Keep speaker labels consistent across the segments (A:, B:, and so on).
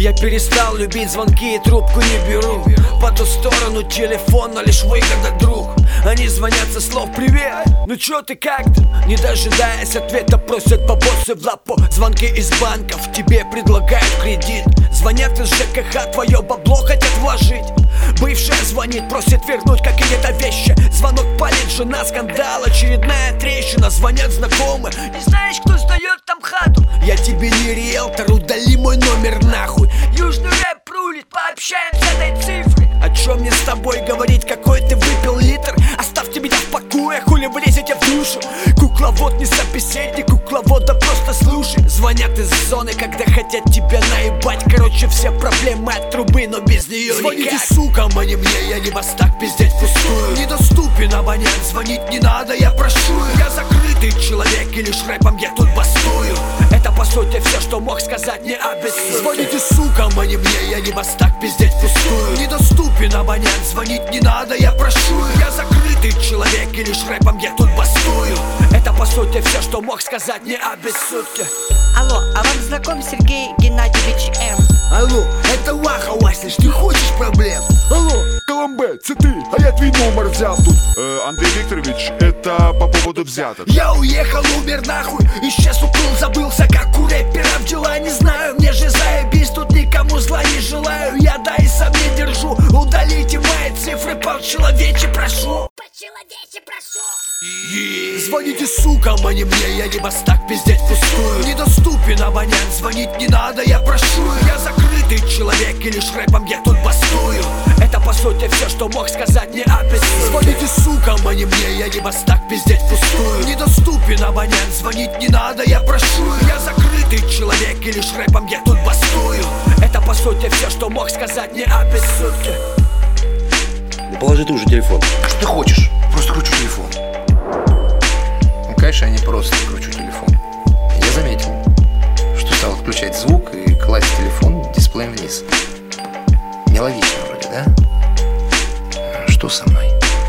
A: Я перестал любить звонки и трубку не беру. По ту сторону телефона лишь выгода, друг. Они звонят со слов «Привет, ну чё ты, как ты?» Не дожидаясь ответа, просят бабосы в лапу. Звонки из банков, тебе предлагают кредит. Звонят из ЖКХ, твое бабло хотят вложить. Бывшая звонит, просит вернуть какие-то вещи. Звонок палит, жена, скандал, очередная трещина. Звонят знакомые, не знаешь, кто сдает там хату. Я тебе не риэлтор, удали мой номер нахуй. Южный рэп рулит, пообщаемся с этой цифрой. О чем мне с тобой говорить, какой ты выпил литр? Оставьте меня в покое, хули вы лезете в душу? Кукловод не собеседник, кукловода просто слушай. Звонят из зоны, когда хотят тебя наебать. Короче, все проблемы от трубы, но без нее звоните, никак. Сука, а не мне, я не вас так пиздеть пустую. Недоступен абонент, звонить не надо, я прошу. Я закрытый человек и лишь рэпом я тут бастую. Это по сути все, что мог сказать, не обессудь. Звоните, сука, а не мне, я не вас так пиздеть пустую. Недоступен абонент, звонить не надо, я прошу. Я закрытый человек и лишь рэпом я тут бастую. Это по сути все, что мог сказать, не обессудьте.
B: Алло, а вам знаком Сергей Геннадьевич М?
A: Алло, это Ваха, Василич, ты хочешь проблем?
C: Алло, Коломбе, це ти, а я твій номер взяв тут. Андрей Викторович, это по поводу взяток.
A: Я уехал, умер нахуй, исчез, уплыл, забылся, как у рэперов дела. Не знаю, мне же заебись, тут никому зла не желаю. Я да и сам не держу, удалите мои цифры, по-человече прошу.
B: По-человече прошу.
A: Звоните, сука, а не мне, я не вас так пиздеть пустую. Недоступен абонент, звонить не надо, я прошу. Я закрытый человек и лишь рэпом я тут бастую. Это по сути все, что мог сказать, не обессудьте. Звоните, сука, а не мне, я не вас так пиздеть пустую. Недоступен абонент, звонить не надо, я прошу. Я закрытый человек и лишь рэпом я тут бастую. Это по сути все, что мог сказать, не обессудьте.
D: Положи ты уже телефон.
E: Что ты хочешь? Просто кручу телефон. Ну, конечно, я не просто кручу телефон. Я заметил, что стал отключать звук и класть телефон дисплеем вниз. Нелогично вроде, да? Что со мной?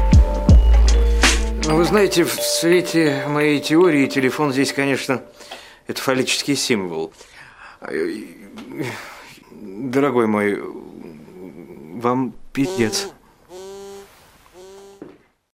F: Ну, вы знаете, в свете моей теории телефон здесь, конечно, это фаллический символ. Дорогой мой, вам пиздец.